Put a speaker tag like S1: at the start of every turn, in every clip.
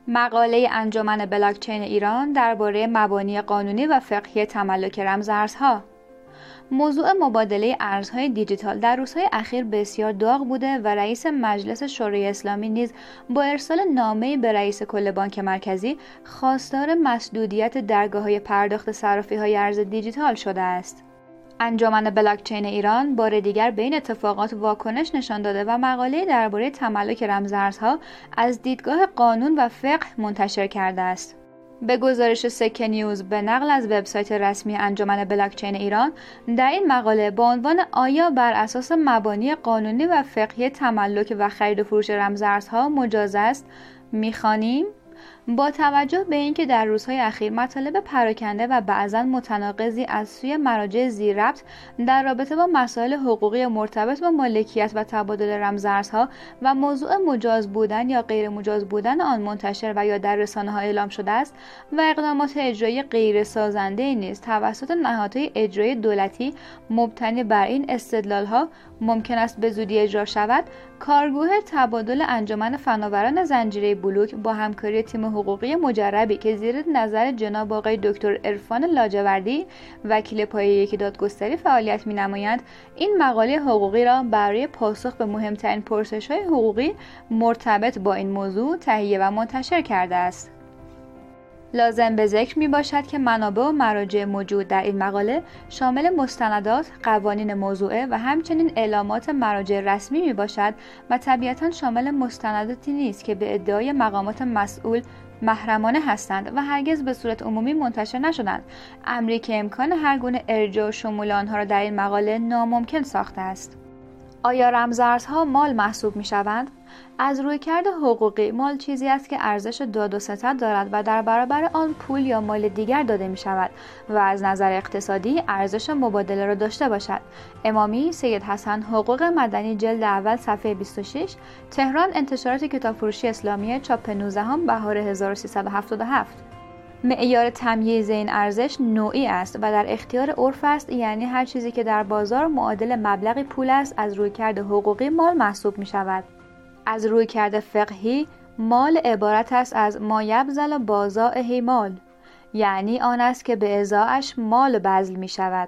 S1: مقاله انجمن بلاکچین ایران درباره مبانی قانونی و فقهی تملک رمزارزها. موضوع مبادله ارزهای دیجیتال در روزهای اخیر بسیار داغ بوده و رئیس مجلس شورای اسلامی نیز با ارسال نامه‌ای به رئیس کل بانک مرکزی خواستار مسدودیت درگاه‌های پرداخت صرافی‌های ارز دیجیتال شده است. انجمن بلاکچین ایران بار دیگر به این اتفاقات واکنش نشان داده و مقاله درباره تملک رمزارزها از دیدگاه قانون و فقه منتشر کرده است. به گزارش سکه نیوز به نقل از وبسایت رسمی انجمن بلاکچین ایران، در این مقاله با عنوان آیا بر اساس مبانی قانونی و فقهی تملک و خرید و فروش رمزارزها مجاز است می‌خوانیم: با توجه به اینکه در روزهای اخیر مطالب پراکنده و بعضاً متناقضی از سوی مراجع ذی‌ربط در رابطه با مسائل حقوقی مرتبط با مالکیت و تبادل رمزارزها و موضوع مجاز بودن یا غیر مجاز بودن آن منتشر و یا در رسانه‌ها اعلام شده است و اقدامات اجرایی غیر سازنده نیز توسط نهادهای اجرایی دولتی مبتنی بر این استدلال‌ها ممکن است به زودی اجرا شود، کارگروه تبادل انجمن فناوران زنجیره بلوک با همکاری تیم حقوقی مجربی که زیر نظر جناب آقای دکتر عرفان لاجوردی وکیل پایه یکی دادگستری فعالیت می‌نمایند، این مقاله حقوقی را برای پاسخ به مهمترین پرسش‌های حقوقی مرتبط با این موضوع تهیه و منتشر کرده است. لازم به ذکر می باشد که منابع و مراجع موجود در این مقاله شامل مستندات، قوانین موضوعه و همچنین اعلامات مراجع رسمی می باشد و طبیعتاً شامل مستنداتی نیست که به ادعای مقامات مسئول محرمانه هستند و هرگز به صورت عمومی منتشر نشدند، امری که امکان هر گونه ارجاع و شمول آنها را در این مقاله ناممکن ساخته است. آیا رمزارزها مال محسوب می شوند؟ از رویکرد حقوقی، مال چیزی است که ارزش داد و ستد دارد و در برابر آن پول یا مال دیگر داده می شود و از نظر اقتصادی ارزش مبادله را داشته باشد. امامی، سید حسن، حقوق مدنی، جلد اول، صفحه 26، تهران، انتشارات کتابفروشی اسلامیه، چاپ 19 بهار 1377. معیار تمییز این ارزش نوعی است و در اختیار عرف است، یعنی هر چیزی که در بازار معادل مبلغی پول است از رویکرد حقوقی مال محسوب می شود. از رویکرد فقهی، مال عبارت است از ما یبذل بازائه مال، یعنی آن است که به ازاعش مال بذل می شود.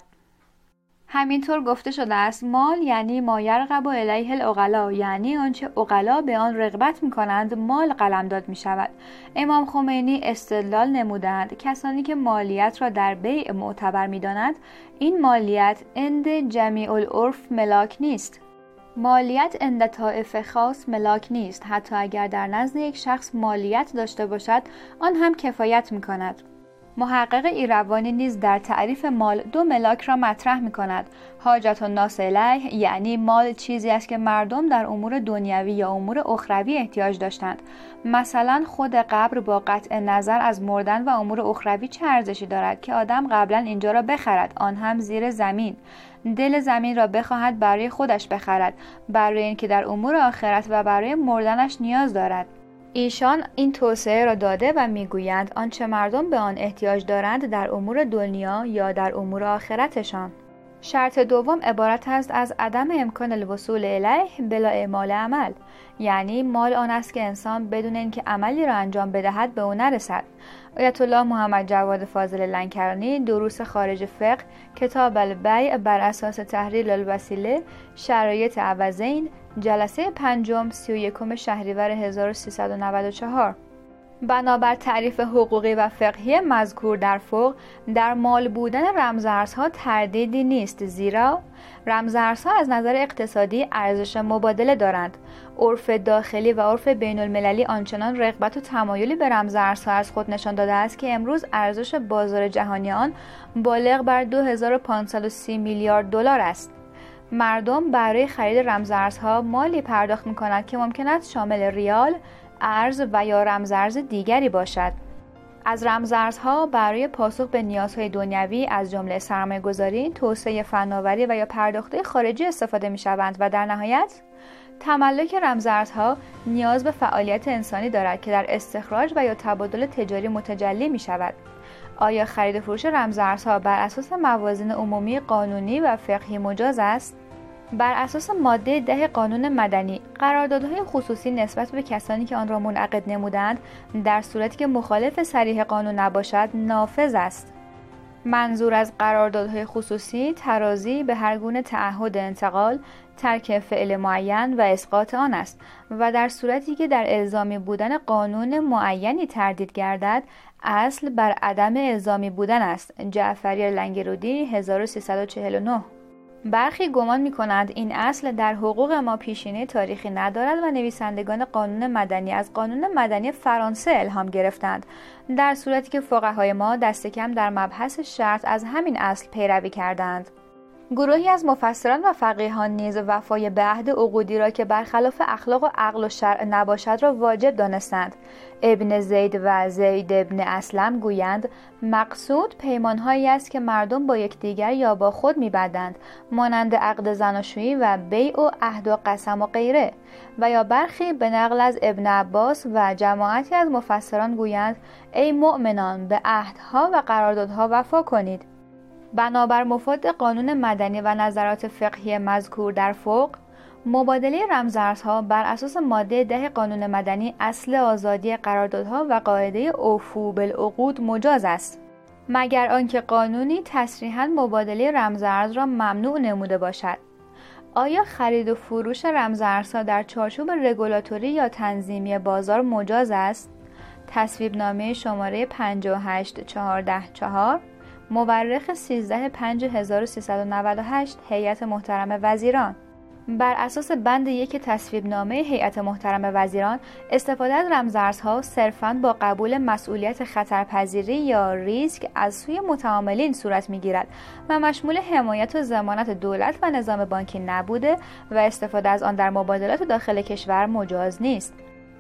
S1: همینطور گفته شده است مال یعنی ما یرغب الیه العقلا، یعنی آنچه عقلا به آن رغبت می کنند مال قلمداد می شود. امام خمینی استدلال نمودند کسانی که مالیت را در بیع معتبر می دانند، این مالیت عند جمیع العرف ملاک نیست. مالیت عند طائف خاص ملاک نیست، حتی اگر در نزد یک شخص مالیت داشته باشد آن هم کفایت می کند. محقق ایروانی نیز در تعریف مال دو ملاک را مطرح می کند. حاجت الناس الیه، یعنی مال چیزی است که مردم در امور دنیوی یا امور اخروی احتیاج داشتند. مثلا خود قبر با قطع نظر از مردن و امور اخروی چه ارزشی دارد که آدم قبلا اینجا را بخرد، آن هم زیر زمین. دل زمین را بخواهد برای خودش بخرد، برای اینکه در امور آخرت و برای مردنش نیاز دارد. ایشان این توصیه را داده و میگویند آنچه مردم به آن احتیاج دارند در امور دنیا یا در امور آخرتشان. شرط دوم عبارت است از عدم امکان الوصول الیه بلا اعمال عمل، یعنی مال آن است که انسان بدون اینکه عملی را انجام بدهد به او نرسد. آیت الله محمد جواد فاضل لنکرانی، دروس خارج فقه، کتاب البیع بر اساس تحلیل الوسیله، شرایط عوضین، جلسه پنجم، 31 شهریور 1394. بنابر تعریف حقوقی و فقهی مذکور در فوق، در مال بودن رمزارزها تردیدی نیست، زیرا رمزارزها از نظر اقتصادی ارزش مبادله دارند. عرف داخلی و عرف بین المللی آنچنان رغبت و تمایلی به رمزارزها از خود نشان داده است که امروز ارزش بازار جهانی آن بالغ بر 2530 میلیارد دلار است. مردم برای خرید رمزارزها مالی پرداخت می‌کنند که ممکن است شامل ریال، ارز و یا رمزارز دیگری باشد. از رمزارزها برای پاسخ به نیازهای دنیوی از جمله سرمایه‌گذاری، توسعه فناوری و یا پرداخت‌های خارجی استفاده می‌شوند و در نهایت تملک رمزارزها نیاز به فعالیت انسانی دارد که در استخراج و یا تبادل تجاری متجلی می‌شود. آیا خرید و فروش رمزارزها بر اساس موازین عمومی قانونی و فقهی مجاز است؟ بر اساس ماده 10 قانون مدنی، قراردادهای خصوصی نسبت به کسانی که آن را منعقد نمودند، در صورتی که مخالف صریح قانون نباشد، نافذ است. منظور از قراردادهای خصوصی ترازی به هر گونه تعهد انتقال، ترک فعل معین و اسقاط آن است و در صورتی که در الزامی بودن قانون معینی تردید گردد، اصل بر عدم الزامی بودن است. جعفری لنگرودی 1349. برخی گمان می‌کنند این اصل در حقوق ما پیشینه تاریخی ندارد و نویسندگان قانون مدنی از قانون مدنی فرانسه الهام گرفتند، در صورتی که فقهای ما دست کم در مبحث شرط از همین اصل پیروی کردند. گروهی از مفسران و فقیهان نیز وفای به عهد عقودی را که برخلاف اخلاق و عقل و شرع نباشد را واجب دانستند. ابن زید و زید ابن اسلم گویند مقصود پیمانهایی است که مردم با یکدیگر یا با خود می‌بندند، مانند عقد زناشویی و بیع و عهد و قسم و غیره. و یا برخی به نقل از ابن عباس و جماعتی از مفسران گویند ای مؤمنان به عهدها و قراردادها وفا کنید. بنابر مفاد قانون مدنی و نظرات فقهی مذکور در فوق، مبادله رمزارزها بر اساس ماده 10 قانون مدنی اصل آزادی قراردادها و قاعده اوفوا بالعقود مجاز است، مگر آنکه قانونی تصریحاً مبادله رمزارز را ممنوع نموده باشد. آیا خرید و فروش رمزارزها در چارچوب رگولاتوری یا تنظیمی بازار مجاز است؟ تصویب نامه شماره 58414 مورخ 13/5/1398 هیئت محترم وزیران. بر اساس بند 1 تصویب نامه هیئت محترم وزیران، استفاده از رمزارزها صرفاً با قبول مسئولیت خطرپذیری یا ریسک از سوی متعاملین صورت می‌گیرد و مشمول حمایت و ضمانت دولت و نظام بانکی نبوده و استفاده از آن در مبادلات داخل کشور مجاز نیست.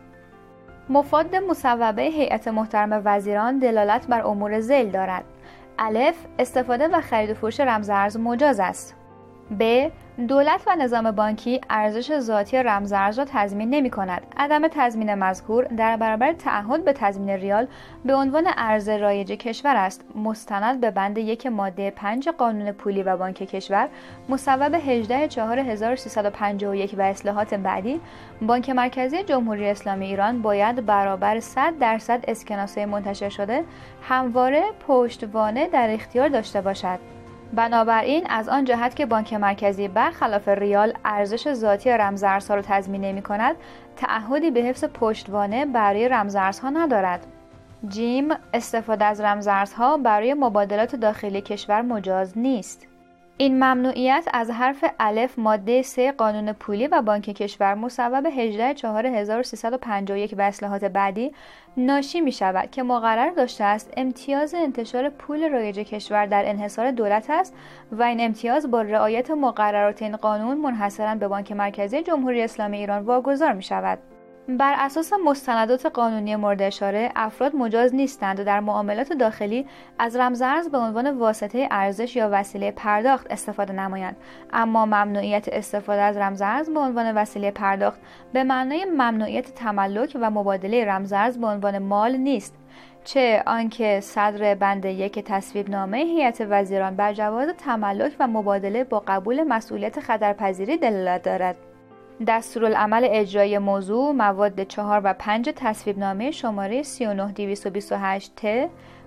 S1: مفاد مصوبه هیئت محترم وزیران دلالت بر امور ذیل دارد: الف، استفاده و خرید و فروش رمزارز مجاز است. ب، دولت و نظام بانکی ارزش ذاتی رمزارز را تضمین نمی کند. عدم تضمین مذکور در برابر تعهد به تضمین ریال به عنوان ارز رایج کشور است، مستند به بند 1 ماده 5 قانون پولی و بانک کشور مصوب 18/4351 و اصلاحات بعدی. بانک مرکزی جمهوری اسلامی ایران باید برابر 100% اسکناس‌های منتشر شده همواره پشتوانه در اختیار داشته باشد. بنابراین از آن جهت که بانک مرکزی برخلاف ریال ارزش ذاتی رمزارزها را تضمین نمی‌کند، تعهدی به حفظ پشتوانه برای رمزارزها ندارد. جیم، استفاده از رمزارزها برای مبادلات داخلی کشور مجاز نیست. این ممنوعیت از حرف الف ماده 3 قانون پولی و بانک کشور مصوب 18/4351 و اصلاحات بعدی ناشی می شود که مقرر داشته است امتیاز انتشار پول رایج کشور در انحصار دولت است و این امتیاز با رعایت مقررات این قانون منحصراً به بانک مرکزی جمهوری اسلامی ایران واگذار می شود. بر اساس مستندات قانونی مورد اشاره، افراد مجاز نیستند و در معاملات داخلی از رمزارز به عنوان واسطه ارزش یا وسیله پرداخت استفاده نمایند، اما ممنوعیت استفاده از رمزارز به عنوان وسیله پرداخت به معنای ممنوعیت تملک و مبادله رمزارز به عنوان مال نیست، چه آنکه صدر بند 1 تصویب نامه هیئت وزیران بر جواز تملک و مبادله با قبول مسئولیت خطرپذیری دلالت دارد. دستورالعمل اجرایی موضوع مواد 4 و 5 تصویب نامه شماره 39228 ت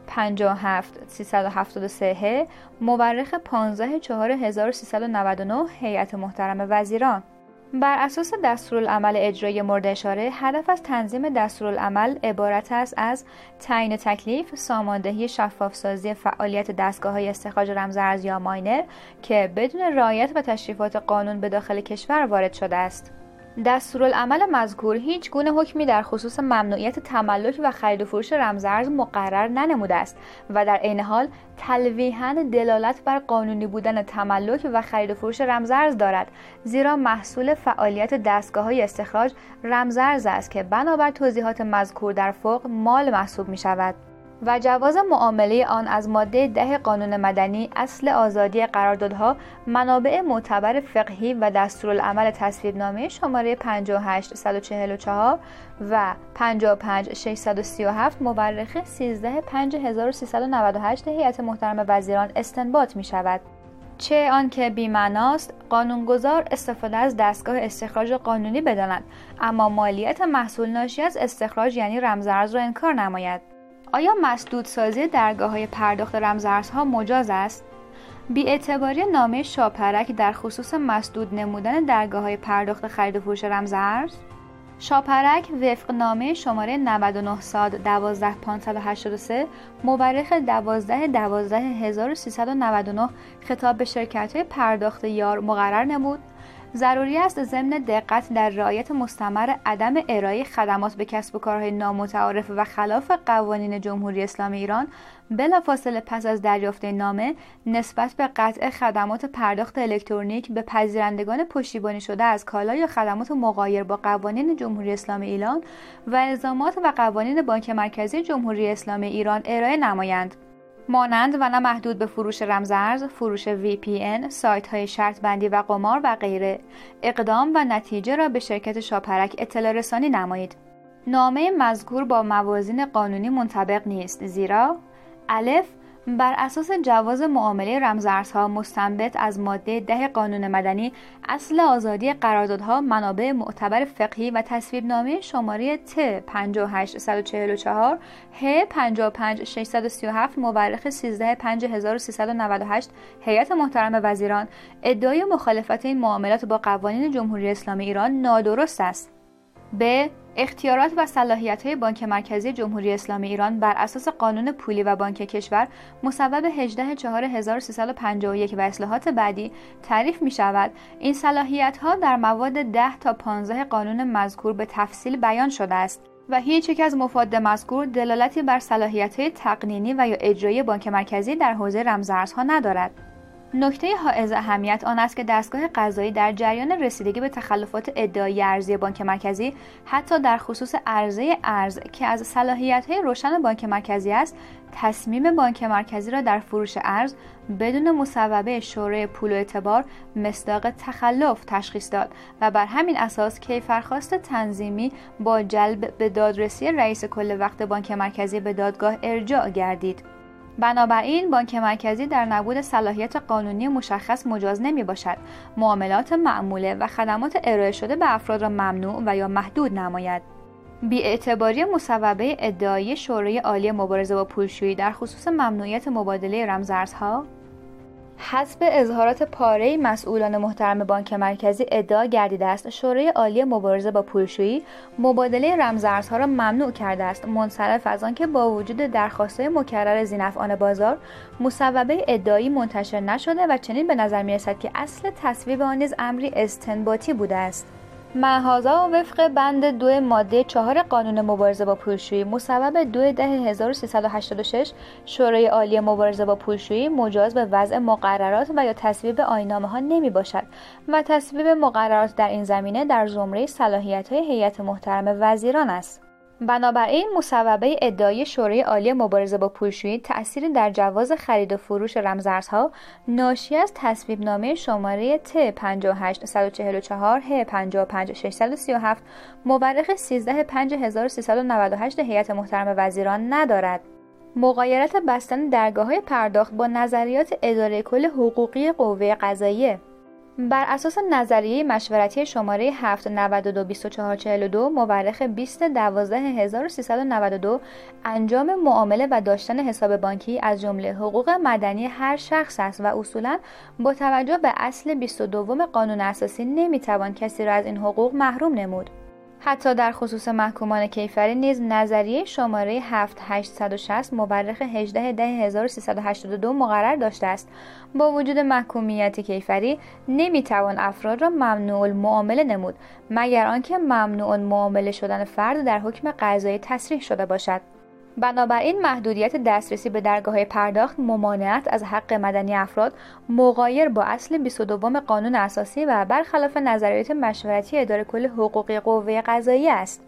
S1: 57373 مورخ 15/4/1399 هیئت محترم وزیران. بر اساس دستورالعمل اجرایی مورد اشاره، هدف از تنظیم دستورالعمل عبارت است از تعیین تکلیف، ساماندهی شفاف‌سازی فعالیت دستگاه‌های استخراج رمزارز یا ماینر که بدون رعایت و تشریفات قانون به داخل کشور وارد شده است. دستورالعمل مذکور هیچ گونه حکمی در خصوص ممنوعیت تملک و خرید و فروش رمزارز مقرر ننموده است و در عین حال تلویحاً دلالت بر قانونی بودن تملک و خرید و فروش رمزارز دارد، زیرا محصول فعالیت دستگاه‌های استخراج رمزارز است که بنابر توضیحات مذکور در فوق مال محسوب می شود و جواز معامله آن از ماده 10 قانون مدنی اصل آزادی قراردادها منابع معتبر فقهی و دستورالعمل تصویب نامه شماره 58144 و 55637 مورخ 13/5/1398 هیئت محترم وزیران استنباط می شود. چه آنکه بی‌معناست قانونگذار استفاده از دستگاه استخراج قانونی بداند، اما مالیات محصول ناشی از استخراج یعنی رمزارز را انکار نماید. آیا مسدودسازی درگاه‌های پرداخت رمزارزها مجاز است؟ بی‌اعتباری نامه شاپرک در خصوص مسدود نمودن درگاه‌های پرداخت خرید و فروش رمزارز. شاپرک وفق نامه شماره 99 صاد 12583 مورخ 12/12/1399 خطاب به شرکت‌های پرداخت یار مقرر نمود ضروری است ضمن دقت در رعایت مستمر عدم ارائه خدمات به کسب و کارهای نامتعارف و خلاف قوانین جمهوری اسلامی ایران بلافاصله پس از دریافت نامه نسبت به قطع خدمات پرداخت الکترونیک به پذیرندگان پشتیبانی شده از کالا یا خدمات مغایر با قوانین جمهوری اسلامی ایران و الزامات و قوانین بانک مرکزی جمهوری اسلامی ایران ارائه نمایند. مانند و نه محدود به فروش رمزارز، فروش VPN، سایت‌های شرط بندی و قمار و غیره. اقدام و نتیجه را به شرکت شاپرک اطلاع رسانی نمایید. نامه مذکور با موازین قانونی منطبق نیست، زیرا الف بر اساس جواز معامله رمزارزها مستنبط از ماده 10 قانون مدنی اصل آزادی قراردادها منابع معتبر فقهی و تصویبنامه شماره ت 58144 ه 55637 مورخ 13/5398 هیئت محترم وزیران ادعای مخالفت این معاملات با قوانین جمهوری اسلامی ایران نادرست است. ب. اختیارات و صلاحیت‌های بانک مرکزی جمهوری اسلامی ایران بر اساس قانون پولی و بانک کشور مصوب 18/4351 و اصلاحات بعدی تعریف می‌شود. این صلاحیت‌ها در مواد 10 تا 15 قانون مذکور به تفصیل بیان شده است و هیچ یک از مفاد مذکور دلالتی بر صلاحیت‌های تقنینی و یا اجرایی بانک مرکزی در حوزه رمزارزها ندارد. نکته حائز اهمیت آن است که دستگاه قضایی در جریان رسیدگی به تخلفات ادعایی ارزی بانک مرکزی حتی در خصوص عرضه ارز که از صلاحیت‌های روشن بانک مرکزی است، تصمیم بانک مرکزی را در فروش ارز بدون مصوبه شورای پول و اعتبار مصداق تخلف تشخیص داد و بر همین اساس کیفرخواست تنظیمی با جلب به دادرسی رئیس کل وقت بانک مرکزی به دادگاه ارجاع گردید. بنابراین بانک مرکزی در نبود صلاحیت قانونی مشخص مجاز نمی باشد معاملات معموله و خدمات ارائه شده به افراد را ممنوع و یا محدود نماید. بی‌اعتباری مصوبه ادعایی شورای عالی مبارزه با پولشویی در خصوص ممنوعیت مبادله رمزارزها. حسب اظهارات پاره‌ای مسئولان محترم بانک مرکزی ادعا گردیده است شورای عالی مبارزه با پولشویی مبادله رمزارزها را ممنوع کرده است، منصرف از آنکه با وجود درخواست‌های مکرر ذی‌نفعان بازار مصوبه ادعایی منتشر نشده و چنین به نظر می‌رسد که اصل تصویب آن نیز امری استنباطی بوده است. مع وفق بند 2 ماده 4 قانون مبارزه با پولشویی مصوب 2/1386 شورای عالی مبارزه با پولشویی مجاز به وضع مقررات و یا تصویب آیین‌نامه‌ها نمی‌باشد و تصویب مقررات در این زمینه در زمره صلاحیت‌های هیئت محترم وزیران است. بنابراین مصوبه ادعایی شورای عالی مبارزه با پولشویی تأثیری در جواز خرید و فروش رمزارزها ناشی از تصویبنامه شماره ت 58144 ه 55637 مورخ 13/5398 هیئت محترم وزیران ندارد. مغایرت بستن درگاه‌های پرداخت با نظریات اداره کل حقوقی قوه قضاییه. بر اساس نظریه مشورتی شماره 7922442 مورخ 20/12/1392 انجام معامله و داشتن حساب بانکی از جمله حقوق مدنی هر شخص است و اصولاً با توجه به اصل 22 قانون اساسی نمیتوان کسی را از این حقوق محروم نمود. حتی در خصوص محکومان کیفری نیز نظریه شماره 7860 مورخ 18/10/1382 مقرر داشته است. با وجود محکومیت کیفری نمیتوان افراد را ممنوع المعامله نمود مگر آنکه ممنوع المعامله شدن فرد در حکم قضایی تصریح شده باشد. بنابراین محدودیت دسترسی به درگاه‌های پرداخت ممانعت از حق مدنی افراد مغایر با اصل 22 قانون اساسی و برخلاف نظریات مشورتی اداره کل حقوقی قوه قضاییه است.